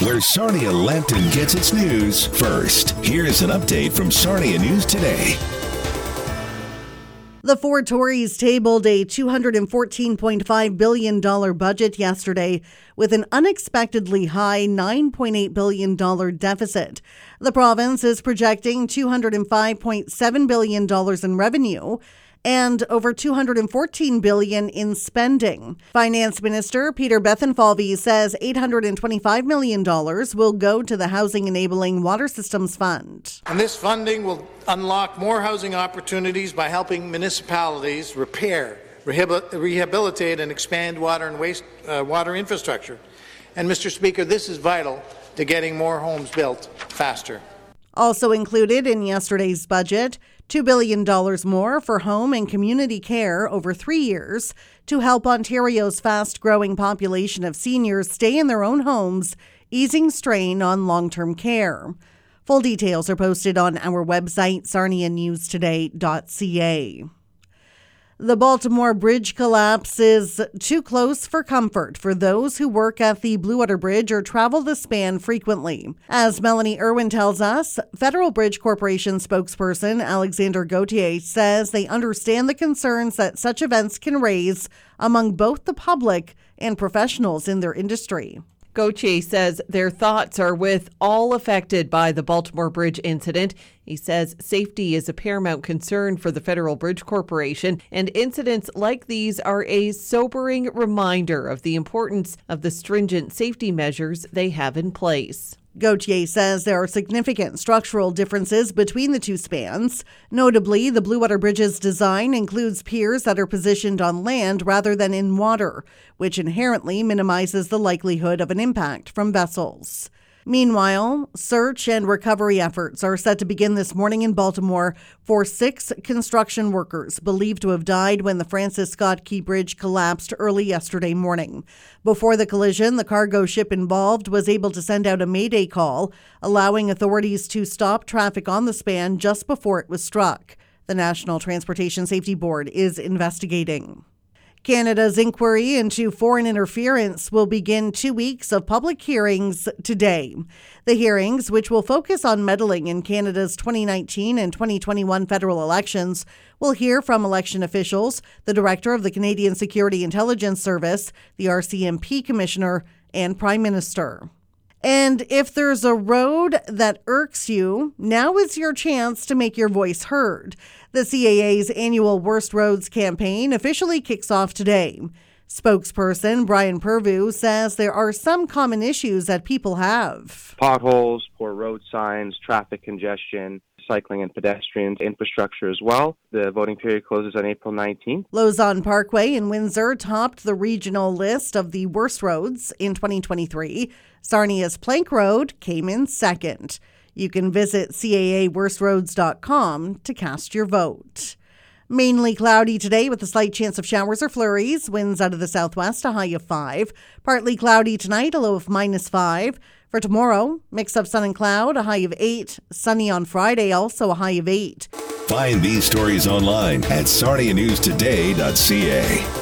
where Sarnia Lambton gets its news first. Here's an update from Sarnia News Today. The four Tories tabled a $214.5 billion budget yesterday with an unexpectedly high $9.8 billion deficit. The province is projecting $205.7 billion in revenue and over $214 billion in spending. Finance Minister Peter Bethlenfalvy says $825 million will go to the Housing Enabling Water Systems Fund. And this funding will unlock more housing opportunities by helping municipalities repair, rehabilitate, and expand water and wastewater infrastructure. And, Mr. Speaker, this is vital to getting more homes built faster. Also included in yesterday's budget, $2 billion more for home and community care over 3 years to help Ontario's fast-growing population of seniors stay in their own homes, easing strain on long-term care. Full details are posted on our website, sarnianewstoday.ca. The Baltimore Bridge collapse is too close for comfort for those who work at the Blue Water Bridge or travel the span frequently. As Melanie Irwin tells us, Federal Bridge Corporation spokesperson Alexander Gauthier says they understand the concerns that such events can raise among both the public and professionals in their industry. Gauthier says their thoughts are with all affected by the Baltimore Bridge incident. He says safety is a paramount concern for the Federal Bridge Corporation, and incidents like these are a sobering reminder of the importance of the stringent safety measures they have in place. Gauthier says there are significant structural differences between the two spans. Notably, the Blue Water Bridge's design includes piers that are positioned on land rather than in water, which inherently minimizes the likelihood of an impact from vessels. Meanwhile, search and recovery efforts are set to begin this morning in Baltimore for 6 construction workers believed to have died when the Francis Scott Key Bridge collapsed early yesterday morning. Before the collision, the cargo ship involved was able to send out a mayday call, allowing authorities to stop traffic on the span just before it was struck. The National Transportation Safety Board is investigating. Canada's inquiry into foreign interference will begin 2 weeks of public hearings today. The hearings, which will focus on meddling in Canada's 2019 and 2021 federal elections, will hear from election officials, the director of the Canadian Security Intelligence Service, the RCMP commissioner, and Prime Minister. And if there's a road that irks you, now is your chance to make your voice heard. The CAA's annual Worst Roads campaign officially kicks off today. Spokesperson Brian Purvu says there are some common issues that people have. Potholes, poor road signs, traffic congestion, cycling and pedestrians, infrastructure as well. The voting period closes on April 19th. Lausanne Parkway in Windsor topped the regional list of the worst roads in 2023. Sarnia's Plank Road came in second. You can visit caaworstroads.com to cast your vote. Mainly cloudy today with a slight chance of showers or flurries. Winds out of the southwest, a high of 5. Partly cloudy tonight, a low of -5. For tomorrow, mix of sun and cloud, a high of 8. Sunny on Friday, also a high of 8. Find these stories online at sarnianewstoday.ca.